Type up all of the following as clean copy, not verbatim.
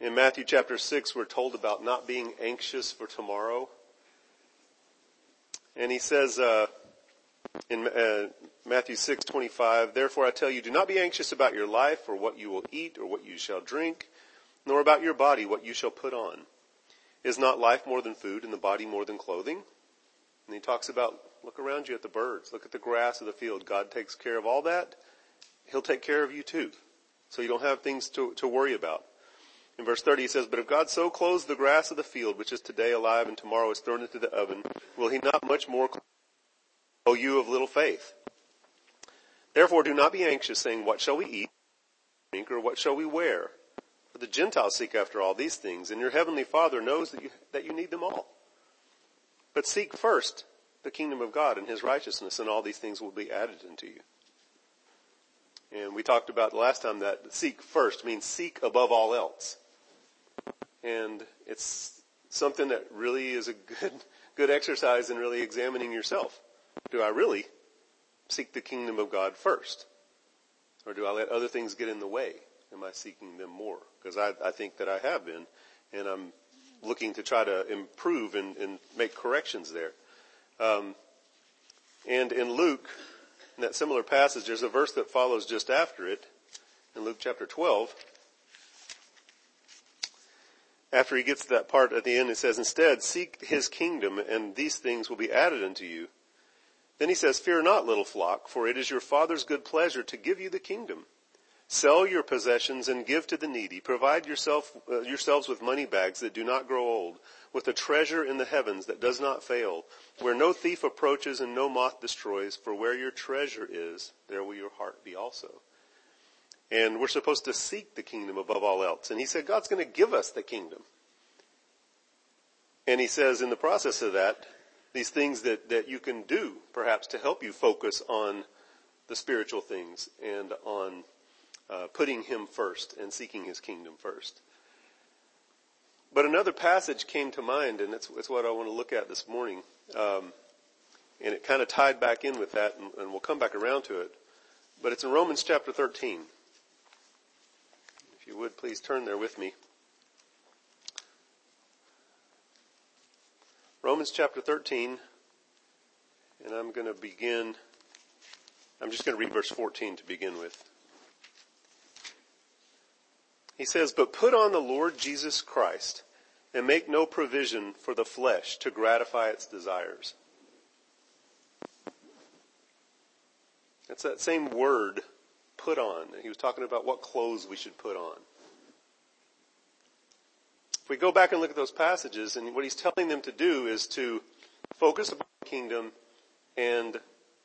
In Matthew chapter 6, we're told about not being anxious for tomorrow. And he says in Matthew 6:25, "Therefore I tell you, do not be anxious about your life or what you will eat or what you shall drink, nor about your body what you shall put on. Is not life more than food and the body more than clothing?" And he talks about, look around you at the birds, look at the grass of the field. God takes care of all that. He'll take care of you too. So you don't have things to worry about. In verse 30 he says, "But if God so clothes the grass of the field, which is today alive and tomorrow is thrown into the oven, will he not much more clothe O you of little faith? Therefore do not be anxious, saying, what shall we eat, drink, or what shall we wear? For the Gentiles seek after all these things, and your heavenly Father knows that you need them all. But seek first the kingdom of God and his righteousness, and all these things will be added unto you." And we talked about last time that seek first means seek above all else. And it's something that really is a good exercise in really examining yourself. Do I really seek the kingdom of God first? Or do I let other things get in the way? Am I seeking them more? Because I think that I have been, and I'm looking to try to improve and make corrections there. And in Luke, in that similar passage, there's a verse that follows just after it, in Luke chapter 12. After he gets to that part at the end, it says, "Instead, seek his kingdom, and these things will be added unto you." Then he says, "Fear not, little flock, for it is your Father's good pleasure to give you the kingdom. Sell your possessions and give to the needy. Provide yourselves with money bags that do not grow old, with a treasure in the heavens that does not fail, where no thief approaches and no moth destroys, for where your treasure is, there will your heart be also." And we're supposed to seek the kingdom above all else. And he said God's going to give us the kingdom. And he says in the process of that, these things that you can do, perhaps, to help you focus on the spiritual things and on putting him first and seeking his kingdom first. But another passage came to mind, and it's what I want to look at this morning. And it kind of tied back in with that, and we'll come back around to it. But it's in Romans chapter 13. If you would, please turn there with me. Romans chapter 13, and I'm just going to read verse 14 to begin with. He says, "But put on the Lord Jesus Christ, and make no provision for the flesh to gratify its desires." That's that same word, put on. He was talking about what clothes we should put on. If we go back and look at those passages, and what he's telling them to do is to focus upon the kingdom and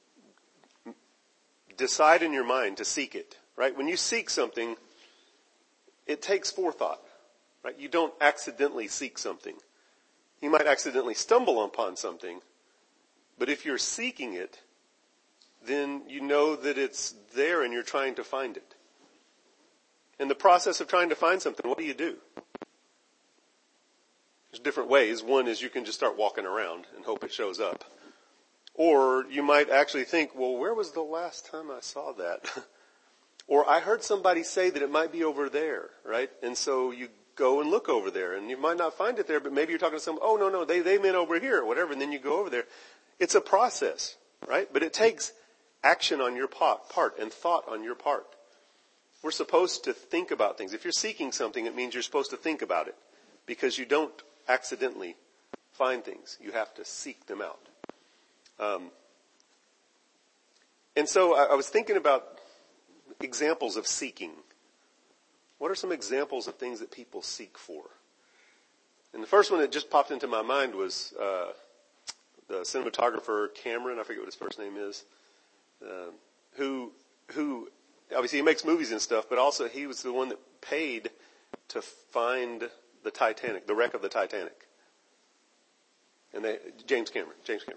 decide in your mind to seek it, right? When you seek something, it takes forethought, right? You don't accidentally seek something. You might accidentally stumble upon something, but if you're seeking it, then you know that it's there and you're trying to find it. In the process of trying to find something, what do? There's different ways. One is you can just start walking around and hope it shows up. Or you might actually think, well, where was the last time I saw that? Or I heard somebody say that it might be over there, right? And so you go and look over there, and you might not find it there, but maybe you're talking to someone, oh, no, they meant over here, or whatever, and then you go over there. It's a process, right? But it takes action on your part and thought on your part. We're supposed to think about things. If you're seeking something, it means you're supposed to think about it, because you don't accidentally find things. You have to seek them out. And so I was thinking about examples of seeking. What are some examples of things that people seek for? And the first one that just popped into my mind was the cinematographer Cameron, I forget what his first name is, who obviously he makes movies and stuff, but also he was the one that paid to find the Titanic, the wreck of the Titanic. And James Cameron.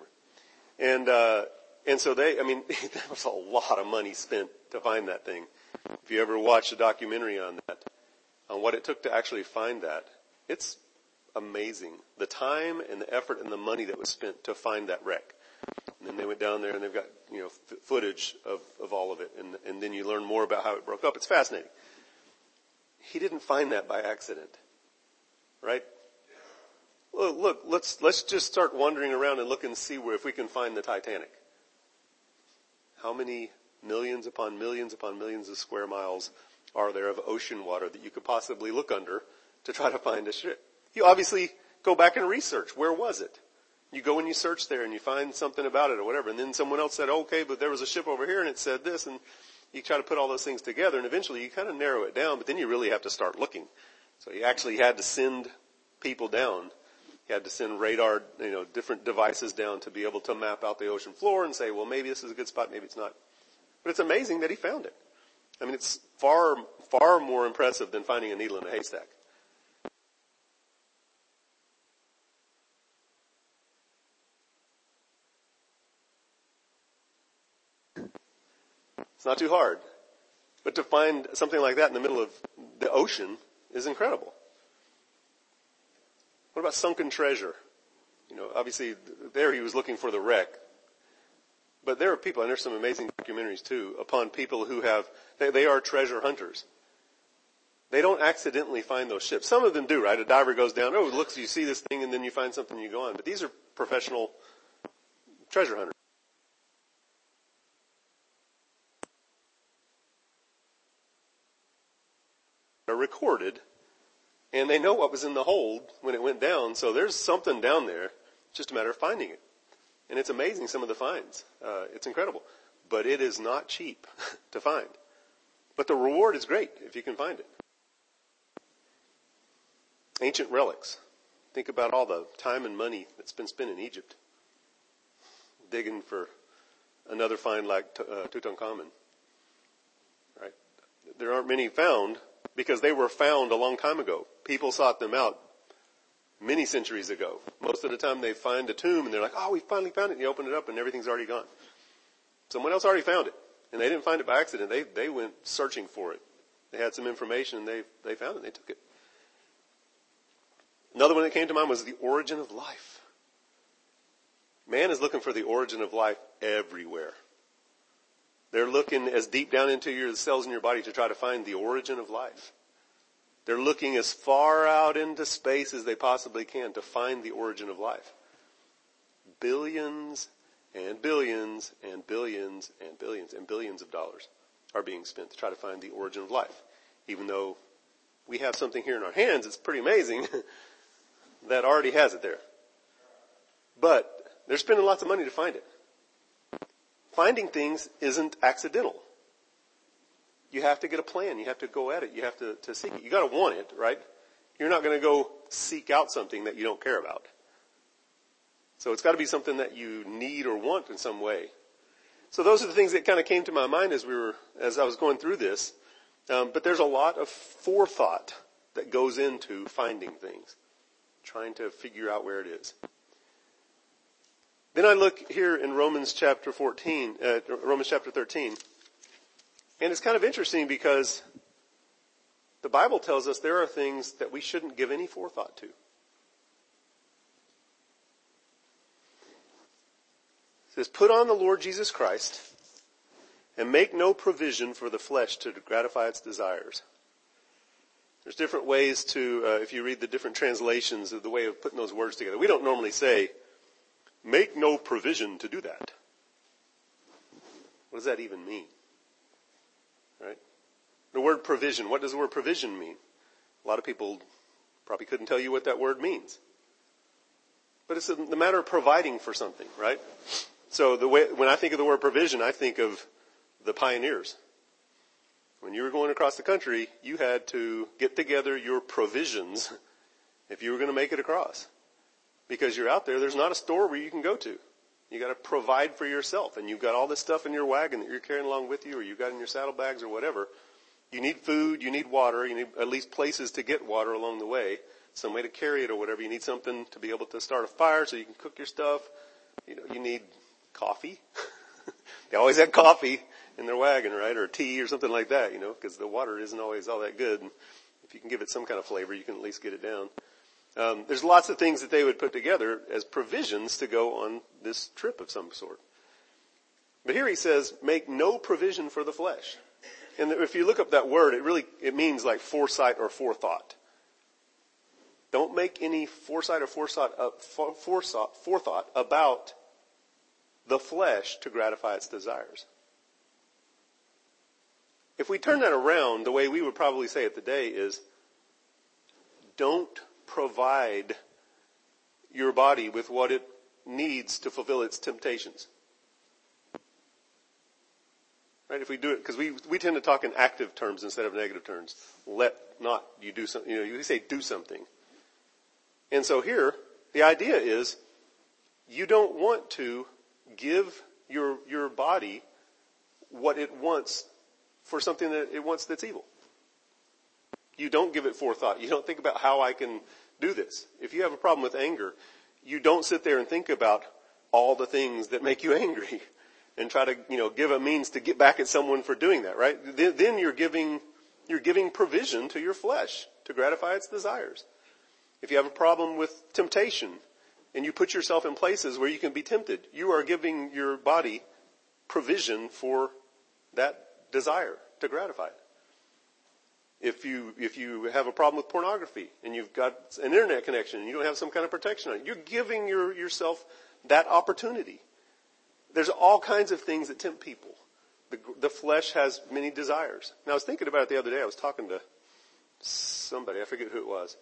And so that was a lot of money spent to find that thing. If you ever watch a documentary on that, on what it took to actually find that, it's amazing. The time and the effort and the money that was spent to find that wreck. And then they went down there and they've got, footage of all of it. And then you learn more about how it broke up. It's fascinating. He didn't find that by accident. right? Look, let's just start wandering around and look and see if we can find the Titanic. How many millions upon millions upon millions of square miles are there of ocean water that you could possibly look under to try to find a ship? You obviously go back and research. Where was it? You go and you search there and you find something about it or whatever. And then someone else said, okay, but there was a ship over here and it said this. And you try to put all those things together and eventually you kind of narrow it down, but then you really have to start looking. So you actually had to send people down. You had to send radar, different devices down to be able to map out the ocean floor and say, well, maybe this is a good spot, maybe it's not. But it's amazing that he found it. I mean, it's far, far more impressive than finding a needle in a haystack. It's not too hard. But to find something like that in the middle of the ocean is incredible. What about sunken treasure? Obviously there he was looking for the wreck. But there are people, and there's some amazing documentaries too, upon people who they are treasure hunters. They don't accidentally find those ships. Some of them do, right? A diver goes down, look, you see this thing and then you find something and you go on. But these are professional treasure hunters. Are recorded, and they know what was in the hold when it went down, so there's something down there. It's just a matter of finding it. And it's amazing, some of the finds. It's incredible. But it is not cheap to find. But the reward is great if you can find it. Ancient relics. Think about all the time and money that's been spent in Egypt digging for another find like Tutankhamun. Right? There aren't many found because they were found a long time ago. People sought them out many centuries ago. Most of the time they find a tomb and they're like, we finally found it. And you open it up and everything's already gone. Someone else already found it. And they didn't find it by accident. They went searching for it. They had some information and they found it and they took it. Another one that came to mind was the origin of life. Man is looking for the origin of life everywhere. They're looking as deep down into the cells in your body to try to find the origin of life. They're looking as far out into space as they possibly can to find the origin of life. Billions and billions and billions and billions and billions of dollars are being spent to try to find the origin of life. Even though we have something here in our hands, it's pretty amazing that already has it there. But they're spending lots of money to find it. Finding things isn't accidental. You have to get a plan. You have to go at it. You have to seek it. You got to want it, right? You're not going to go seek out something that you don't care about. So it's got to be something that you need or want in some way. So those are the things that kind of came to my mind as I was going through this. But there's a lot of forethought that goes into finding things, trying to figure out where it is. Then I look here in Romans chapter 13, and it's kind of interesting because the Bible tells us there are things that we shouldn't give any forethought to. It says, put on the Lord Jesus Christ and make no provision for the flesh to gratify its desires. There's different ways to, if you read the different translations of the way of putting those words together. We don't normally say, make no provision to do that. What does that even mean? Right? The word provision, what does the word provision mean? A lot of people probably couldn't tell you what that word means. But it's the matter of providing for something, right? So when I think of the word provision, I think of the pioneers. When you were going across the country, you had to get together your provisions if you were going to make it across. Because you're out there, there's not a store where you can go to. You got to provide for yourself, and you've got all this stuff in your wagon that you're carrying along with you, or you've got in your saddlebags or whatever. You need food, you need water, you need at least places to get water along the way, some way to carry it or whatever. You need something to be able to start a fire so you can cook your stuff. You need coffee. They always had coffee in their wagon, right, or tea or something like that, because the water isn't always all that good. And if you can give it some kind of flavor, you can at least get it down. There's lots of things that they would put together as provisions to go on this trip of some sort. But here he says, make no provision for the flesh. And if you look up that word, it means like foresight or forethought. Don't make any forethought about the flesh to gratify its desires. If we turn that around, the way we would probably say it today is, don't provide your body with what it needs to fulfill its temptations. Right? If we do it, because we tend to talk in active terms instead of negative terms. You do something, you say do something. And so here, the idea is, you don't want to give your body what it wants for something that it wants that's evil. You don't give it forethought. You don't think about how I can do this. If you have a problem with anger, you don't sit there and think about all the things that make you angry and try to, give a means to get back at someone for doing that, right? Then you're giving provision to your flesh to gratify its desires. If you have a problem with temptation and you put yourself in places where you can be tempted, you are giving your body provision for that desire to gratify it. If you have a problem with pornography and you've got an internet connection and you don't have some kind of protection on it, you're giving yourself that opportunity. There's all kinds of things that tempt people. The flesh has many desires. Now I was thinking about it the other day. I was talking to somebody, I forget who it was.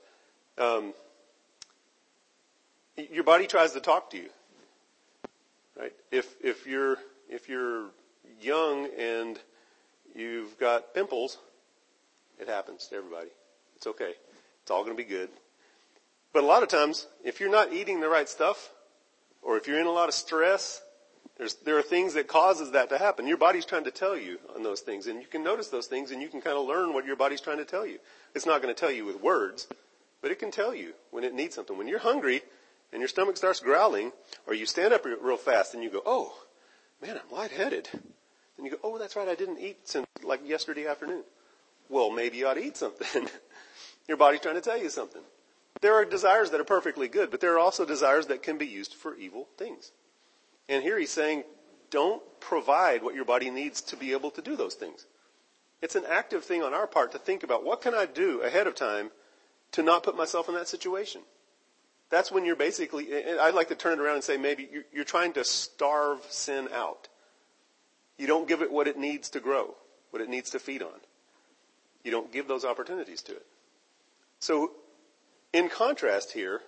Your body tries to talk to you, right? If you're young and you've got pimples, it happens to everybody. It's okay. It's all going to be good. But a lot of times, if you're not eating the right stuff, or if you're in a lot of stress, there are things that causes that to happen. Your body's trying to tell you on those things, and you can notice those things, and you can kind of learn what your body's trying to tell you. It's not going to tell you with words, but it can tell you when it needs something. When you're hungry and your stomach starts growling, or you stand up real fast and you go, oh, man, I'm lightheaded. And you go, oh, that's right, I didn't eat since like yesterday afternoon. Well, maybe you ought to eat something. Your body's trying to tell you something. There are desires that are perfectly good, but there are also desires that can be used for evil things. And here he's saying, don't provide what your body needs to be able to do those things. It's an active thing on our part to think about, what can I do ahead of time to not put myself in that situation? That's when you're basically, I'd like to turn it around and say maybe you're trying to starve sin out. You don't give it what it needs to grow, what it needs to feed on. You don't give those opportunities to it. So, in contrast here,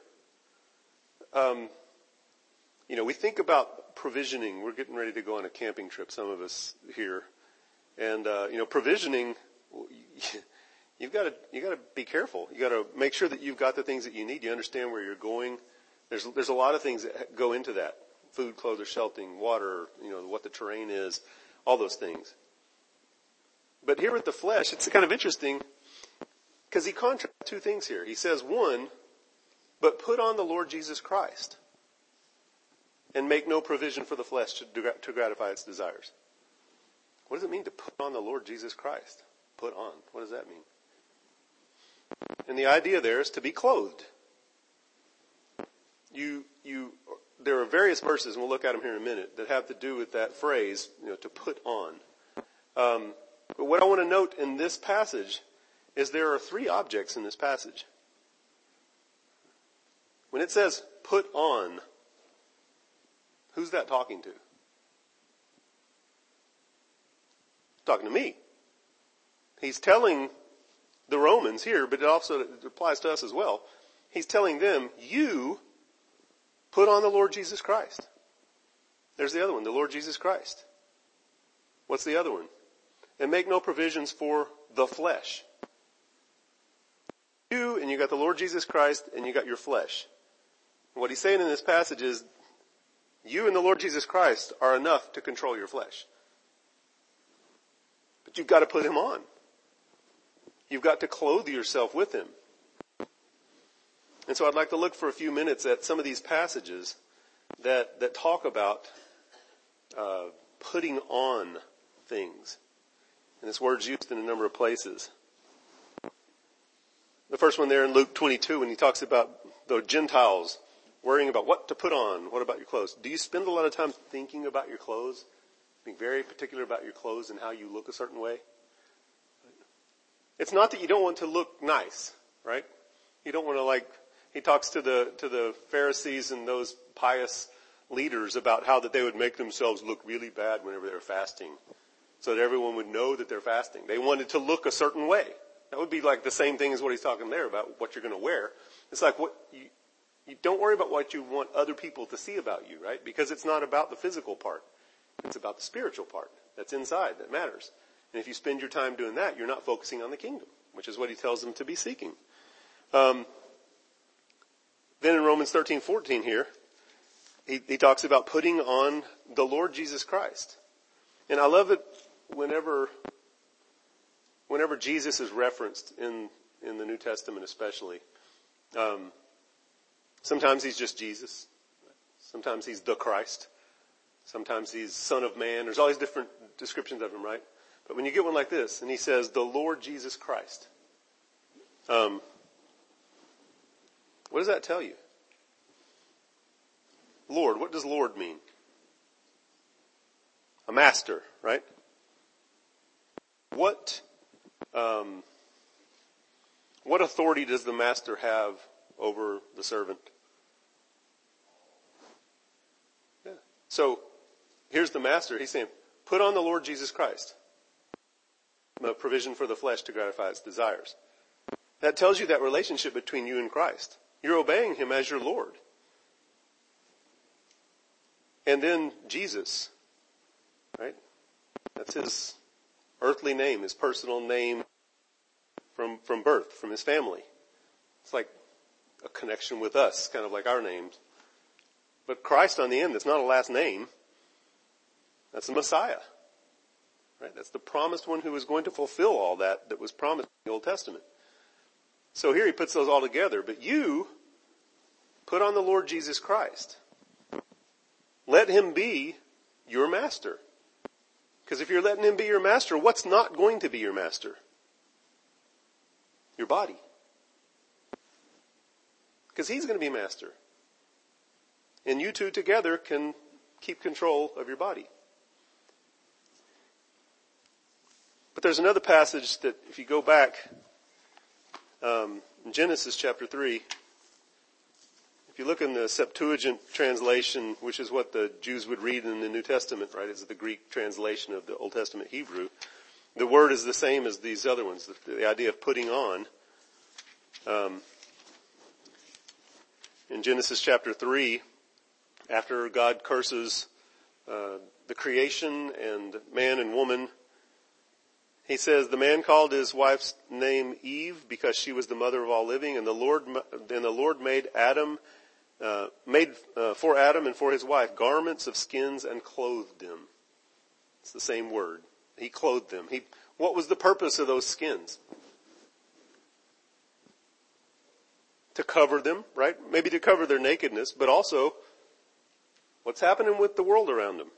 we think about provisioning. We're getting ready to go on a camping trip, some of us here. And, provisioning, you've got to be careful. You got to make sure that you've got the things that you need. You understand where you're going. There's a lot of things that go into that. Food, clothes, sheltering, water, what the terrain is, all those things. But here with the flesh, it's kind of interesting because he contrasts two things here. He says, one, but put on the Lord Jesus Christ and make no provision for the flesh to gratify its desires. What does it mean to put on the Lord Jesus Christ? Put on. What does that mean? And the idea there is to be clothed. There are various verses, and we'll look at them here in a minute, that have to do with that phrase, to put on. But what I want to note in this passage is there are three objects in this passage. When it says put on, who's that talking to? Talking to me. He's telling the Romans here, but it also applies to us as well. He's telling them, you put on the Lord Jesus Christ. There's the other one, the Lord Jesus Christ. What's the other one? And make no provisions for the flesh. You, and you got the Lord Jesus Christ, and you got your flesh. And what he's saying in this passage is, you and the Lord Jesus Christ are enough to control your flesh. But you've got to put him on. You've got to clothe yourself with him. And so I'd like to look for a few minutes at some of these passages that talk about putting on things. And this word's used in a number of places. The first one there in Luke 22, when he talks about the Gentiles worrying about what to put on. What about your clothes? Do you spend a lot of time thinking about your clothes? Being very particular about your clothes and how you look a certain way? It's not that you don't want to look nice, right? You don't want to he talks to the Pharisees and those pious leaders about how that they would make themselves look really bad whenever they were fasting, so that everyone would know that they're fasting. They wanted to look a certain way. That would be like the same thing as what he's talking there about what you're going to wear. It's like what you don't worry about what you want other people to see about you, right? Because it's not about the physical part. It's about the spiritual part that's inside that matters. And if you spend your time doing that, you're not focusing on the kingdom, which is what he tells them to be seeking. Then in Romans 13:14 here, he talks about putting on the Lord Jesus Christ. And I love it whenever Jesus is referenced in the New Testament especially. Sometimes he's just Jesus. Sometimes he's the Christ. Sometimes he's Son of Man. There's all these different descriptions of him, right? But when you get one like this, and he says, the Lord Jesus Christ, what does that tell you? Lord, what does Lord mean? A master, right? What authority does the master have over the servant? Yeah. So, here's the master. He's saying, put on the Lord Jesus Christ. A provision for the flesh to gratify its desires. That tells you that relationship between you and Christ. You're obeying him as your Lord. And then Jesus, right? That's his earthly name, his personal name from birth, from his family. It's like a connection with us, kind of like our names. But Christ on the end, that's not a last name. That's the Messiah. Right? That's the promised one who is going to fulfill all that was promised in the Old Testament. So here he puts those all together. But you put on the Lord Jesus Christ. Let him be your master. Because if you're letting him be your master, what's not going to be your master? Your body. Because he's going to be master. And you two together can keep control of your body. But there's another passage that if you go back in Genesis chapter 3, if you look in the Septuagint translation, which is what the Jews would read in the New Testament, right? It's the Greek translation of the Old Testament Hebrew. The word is the same as these other ones, the idea of putting on. In Genesis chapter 3, after God curses the creation and man and woman, he says, the man called his wife's name Eve because she was the mother of all living, and the Lord made for Adam and for his wife garments of skins and clothed them. It's the same word. He clothed them. What was the purpose of those skins? To cover them, right? Maybe to cover their nakedness, but also what's happening with the world around them?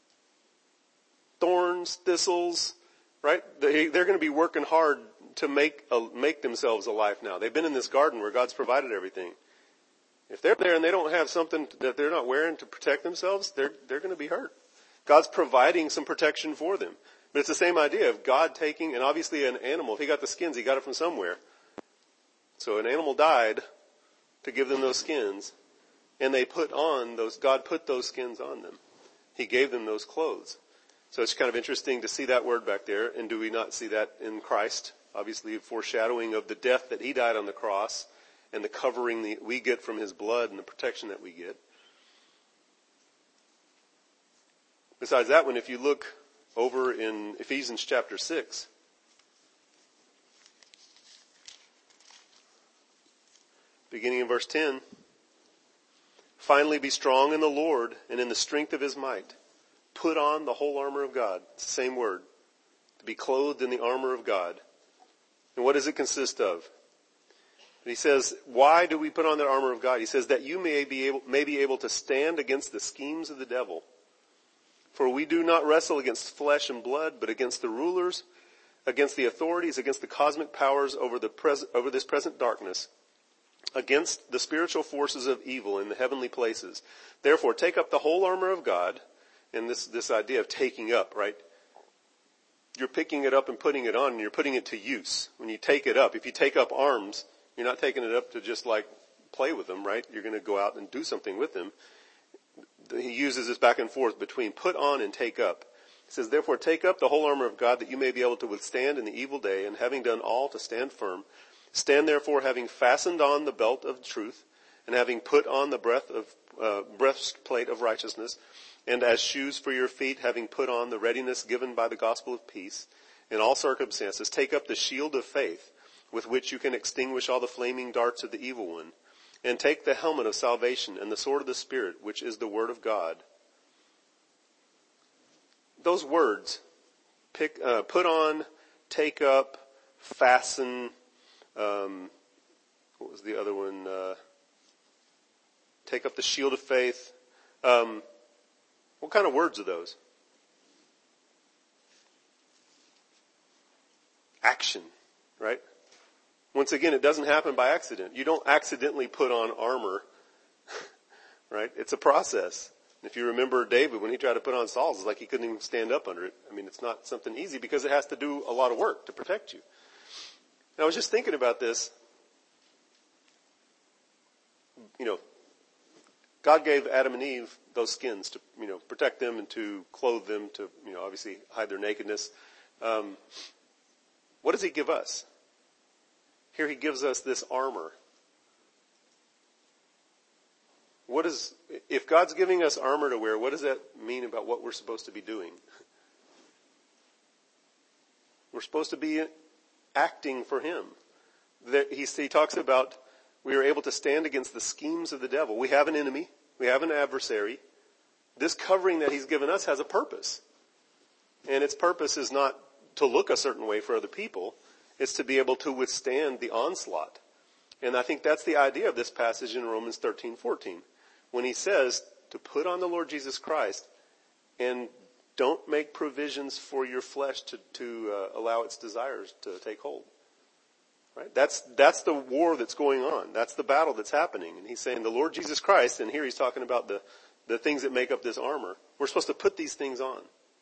Thorns, thistles, right? They're going to be working hard to make themselves a life now. They've been in this garden where God's provided everything. If they're there and they don't have something that they're not wearing to protect themselves, they're going to be hurt. God's providing some protection for them. But it's the same idea of God taking, and obviously an animal, if he got the skins, he got it from somewhere. So an animal died to give them those skins, and God put those skins on them. He gave them those clothes. So it's kind of interesting to see that word back there. And do we not see that in Christ? Obviously a foreshadowing of the death that he died on the cross and the covering that we get from his blood and the protection that we get. Besides that one, if you look over in Ephesians chapter 6, beginning in verse 10, finally be strong in the Lord and in the strength of his might. Put on the whole armor of God. It's the same word. To be clothed in the armor of God. And what does it consist of? And he says, why do we put on the armor of God? He says that you may be able to stand against the schemes of the devil. For we do not wrestle against flesh and blood, but against the rulers, against the authorities, against the cosmic powers over this present darkness, against the spiritual forces of evil in the heavenly places. Therefore, take up the whole armor of God. And this idea of taking up, right? You're picking it up and putting it on, and you're putting it to use. When you take it up, if you take up arms, you're not taking it up to just like play with them, right? You're going to go out and do something with them. He uses this back and forth between put on and take up. He says, therefore take up the whole armor of God that you may be able to withstand in the evil day, and having done all to stand firm. Stand therefore having fastened on the belt of truth, and having put on the breastplate of righteousness, and as shoes for your feet, having put on the readiness given by the gospel of peace. In all circumstances, take up the shield of faith, with which you can extinguish all the flaming darts of the evil one. And take the helmet of salvation and the sword of the Spirit, which is the word of God. Those words, put on, take up, fasten, what was the other one? Take up the shield of faith. What kind of words are those? Action, right? Once again, it doesn't happen by accident. You don't accidentally put on armor, right? It's a process. If you remember David, when he tried to put on Saul's, it's like he couldn't even stand up under it. I mean, it's not something easy because it has to do a lot of work to protect you. And I was just thinking about this. God gave Adam and Eve those skins to, protect them and to clothe them, to, obviously hide their nakedness. What does he give us? Here he gives us this armor. If God's giving us armor to wear, what does that mean about what we're supposed to be doing? We're supposed to be acting for him. He talks about we are able to stand against the schemes of the devil. We have an enemy. We have an adversary. This covering that he's given us has a purpose. And its purpose is not to look a certain way for other people. It's to be able to withstand the onslaught. And I think that's the idea of this passage in Romans 13:14. When he says to put on the Lord Jesus Christ and don't make provisions for your flesh to allow its desires to take hold. Right? That's the war that's going on. That's the battle that's happening. And he's saying the Lord Jesus Christ, and here he's talking about the things that make up this armor. We're supposed to put these things on.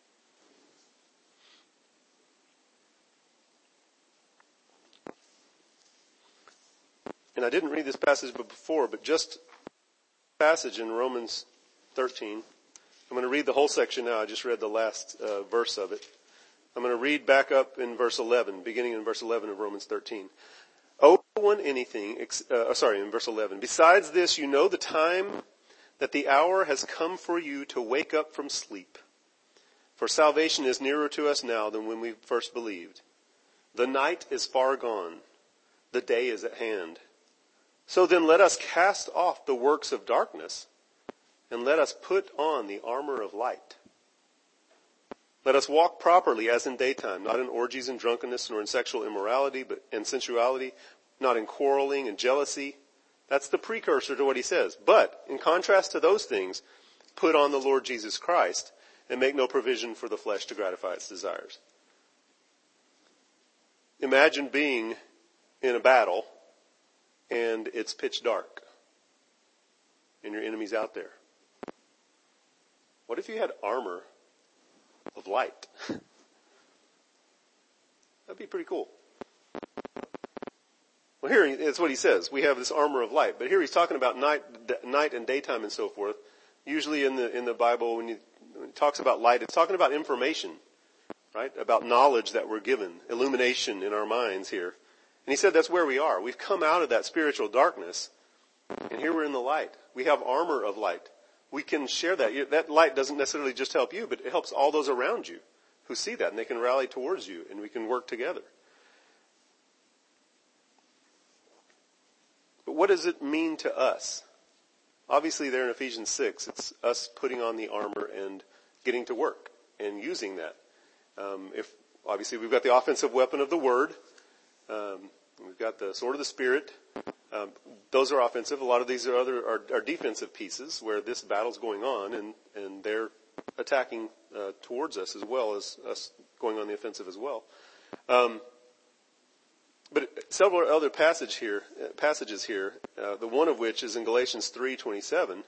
And I didn't read this passage before, but just passage in Romans 13. I'm going to read the whole section now. I just read the last verse of it. I'm going to read back up in verse 11, beginning in verse 11 of Romans 13. Owe no one anything, in verse 11. Besides this, you know the time that the hour has come for you to wake up from sleep. For salvation is nearer to us now than when we first believed. The night is far gone. The day is at hand. So then let us cast off the works of darkness and let us put on the armor of light. Let us walk properly as in daytime, not in orgies and drunkenness, nor in sexual immorality and sensuality, not in quarreling and jealousy. That's the precursor to what he says. But in contrast to those things, put on the Lord Jesus Christ and make no provision for the flesh to gratify its desires. Imagine being in a battle and it's pitch dark and your enemy's out there. What if you had armor of light? That'd be pretty cool. Well, here it's what he says. We have this armor of light, but here he's talking about night and daytime and so forth. Usually in the Bible, when it talks about light, it's talking about information, right? About knowledge that we're given, illumination in our minds here. And he said that's where we are. We've come out of that spiritual darkness, and here we're in the light. We have armor of light. We can share that. That light doesn't necessarily just help you, but it helps all those around you who see that, and they can rally towards you, and we can work together. But what does it mean to us? Obviously there in Ephesians 6, it's us putting on the armor and getting to work and using that. Obviously we've got the offensive weapon of the Word. We've got the sword of the Spirit. Those are offensive. A lot of these are defensive pieces where this battle's going on and they're attacking towards us as well as us going on the offensive as well. But several other passages here, the one of which is in Galatians 3:27.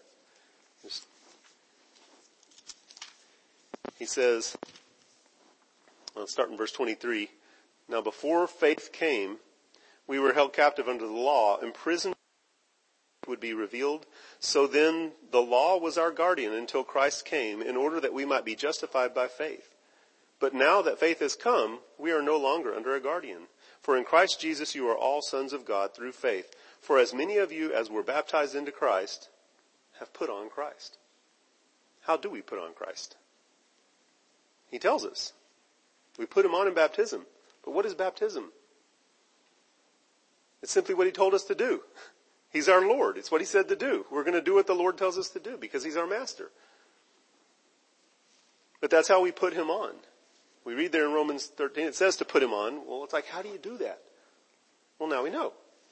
He says, I'll start in verse 23. Now before faith came, we were held captive under the law, imprisoned would be revealed. So then the law was our guardian until Christ came, in order that we might be justified by faith. But now that faith has come, we are no longer under a guardian. For in Christ Jesus you are all sons of God through faith. For as many of you as were baptized into Christ have put on Christ. How do we put on Christ? He tells us. We put him on in baptism. But what is baptism? It's simply what he told us to do. He's our Lord. It's what he said to do. We're going to do what the Lord tells us to do because he's our master. But that's how we put him on. We read there in Romans 13, it says to put him on. Well, it's like, how do you do that? Well, now we know.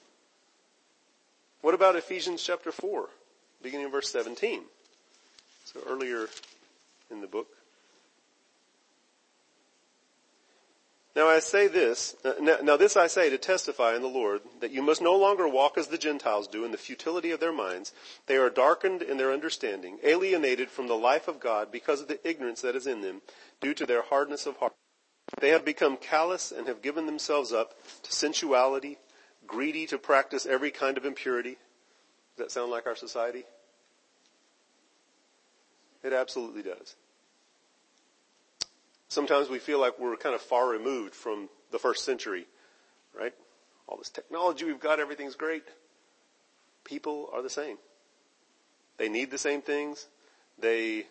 What about Ephesians chapter 4, beginning in verse 17? So earlier in the book. Now I say this, now this I say to testify in the Lord, that you must no longer walk as the Gentiles do in the futility of their minds. They are darkened in their understanding, alienated from the life of God because of the ignorance that is in them, due to their hardness of heart. They have become callous and have given themselves up to sensuality, greedy to practice every kind of impurity. Does that sound like our society? It absolutely does. Sometimes we feel like we're kind of far removed from the first century, right? All this technology we've got, everything's great. People are the same. They need the same things. They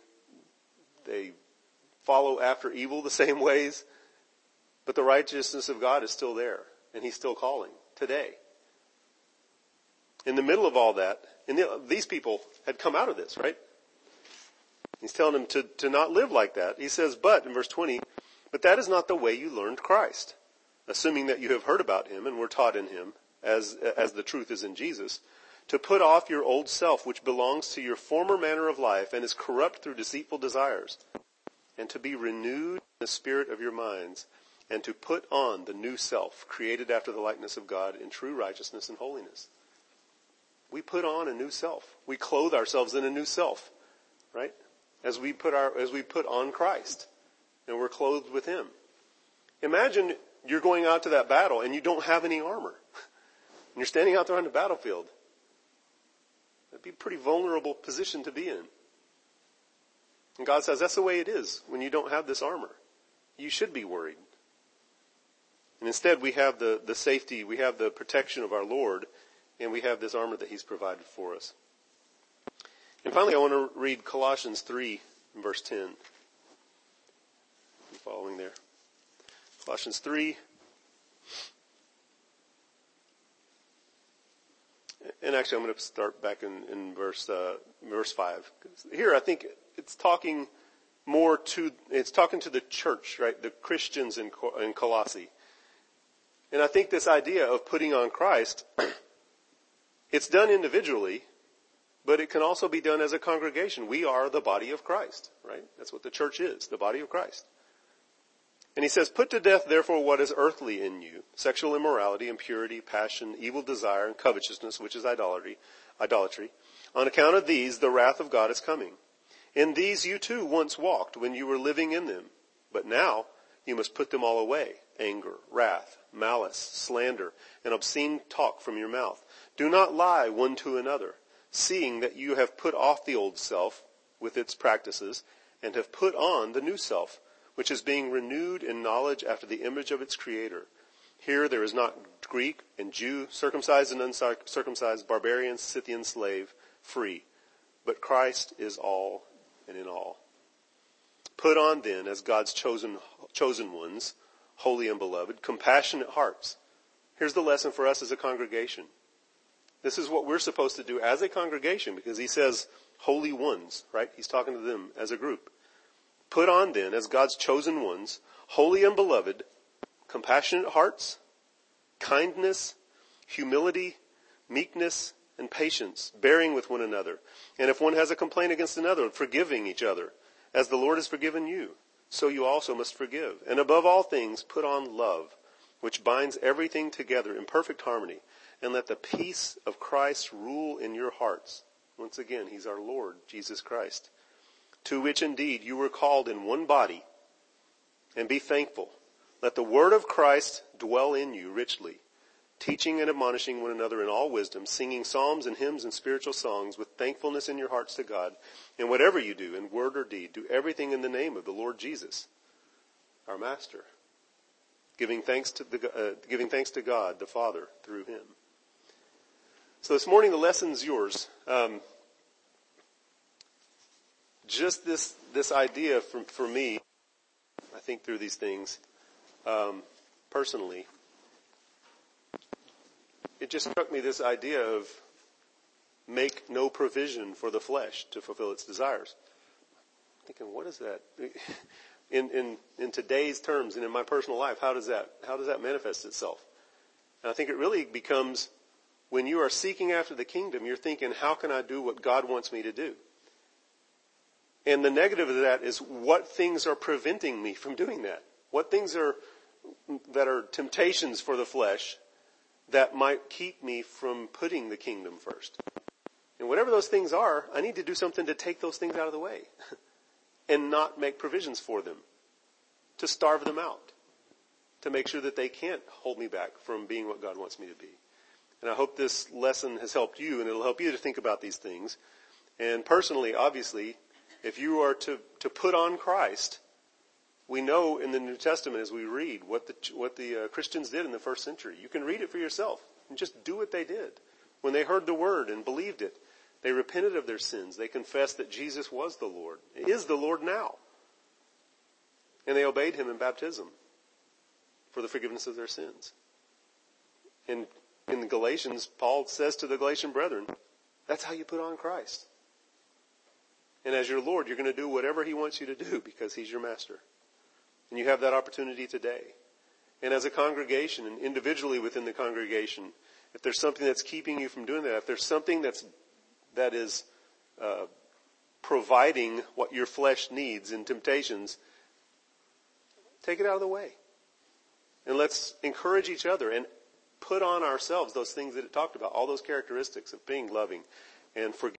follow after evil the same ways. But the righteousness of God is still there, and he's still calling today. In the middle of all that, these people had come out of this, right? He's telling them to not live like that. He says, but, in verse 20, but that is not the way you learned Christ, assuming that you have heard about him and were taught in him, as the truth is in Jesus, to put off your old self, which belongs to your former manner of life and is corrupt through deceitful desires, and to be renewed in the spirit of your minds, and to put on the new self, created after the likeness of God in true righteousness and holiness. We put on a new self. We clothe ourselves in a new self, right? As we put on Christ, and we're clothed with him. Imagine you're going out to that battle and you don't have any armor. And you're standing out there on the battlefield. That'd be a pretty vulnerable position to be in. And God says that's the way it is when you don't have this armor. You should be worried. And instead we have the safety, we have the protection of our Lord, and we have this armor that he's provided for us. And finally, I want to read Colossians 3, verse 10. I'm following there. Colossians 3. And actually, I'm going to start back in verse 5. Here, I think it's talking to the church, right? The Christians in Colossae. And I think this idea of putting on Christ, it's done individually, but it can also be done as a congregation. We are the body of Christ, right? That's what the church is, the body of Christ. And he says, put to death, therefore, what is earthly in you, sexual immorality, impurity, passion, evil desire, and covetousness, which is idolatry. On account of these, the wrath of God is coming. In these you too once walked when you were living in them. But now you must put them all away. Anger, wrath, malice, slander, and obscene talk from your mouth. Do not lie one to another, seeing that you have put off the old self with its practices, and have put on the new self, which is being renewed in knowledge after the image of its creator. Here there is not Greek and Jew, circumcised and uncircumcised, barbarian, Scythian, slave, free, but Christ is all and in all. Put on then, as God's chosen ones, holy and beloved, compassionate hearts. Here's the lesson for us as a congregation. This is what we're supposed to do as a congregation, because he says holy ones, right? He's talking to them as a group. Put on then, as God's chosen ones, holy and beloved, compassionate hearts, kindness, humility, meekness, and patience, bearing with one another. And if one has a complaint against another, forgiving each other, as the Lord has forgiven you, so you also must forgive. And above all things, put on love, which binds everything together in perfect harmony. And let the peace of Christ rule in your hearts. Once again, he's our Lord, Jesus Christ. To which indeed you were called in one body. And be thankful. Let the word of Christ dwell in you richly, teaching and admonishing one another in all wisdom, singing psalms and hymns and spiritual songs with thankfulness in your hearts to God. And whatever you do, in word or deed, do everything in the name of the Lord Jesus, our Master, giving thanks to God the Father through him. So this morning the lesson's yours. Just this idea for me, I think through these things, personally, it just struck me this idea of make no provision for the flesh to fulfill its desires. I'm thinking, what is that? In today's terms and in my personal life, how does that manifest itself? And I think it really becomes when you are seeking after the kingdom, you're thinking, how can I do what God wants me to do? And the negative of that is what things are preventing me from doing that? What things are temptations for the flesh that might keep me from putting the kingdom first? And whatever those things are, I need to do something to take those things out of the way and not make provisions for them, to starve them out, to make sure that they can't hold me back from being what God wants me to be. And I hope this lesson has helped you, and it'll help you to think about these things. And personally, obviously, if you are to put on Christ, we know in the New Testament as we read what the Christians did in the first century. You can read it for yourself and just do what they did. When they heard the word and believed it, they repented of their sins. They confessed that Jesus was the Lord, is the Lord now. And they obeyed him in baptism for the forgiveness of their sins. And in Galatians, Paul says to the Galatian brethren, that's how you put on Christ. And as your Lord, you're going to do whatever he wants you to do because he's your master. And you have that opportunity today. And as a congregation and individually within the congregation, if there's something that's keeping you from doing that, if there's something that is providing what your flesh needs in temptations, take it out of the way. And let's encourage each other and put on ourselves those things that it talked about, all those characteristics of being loving and forgiving.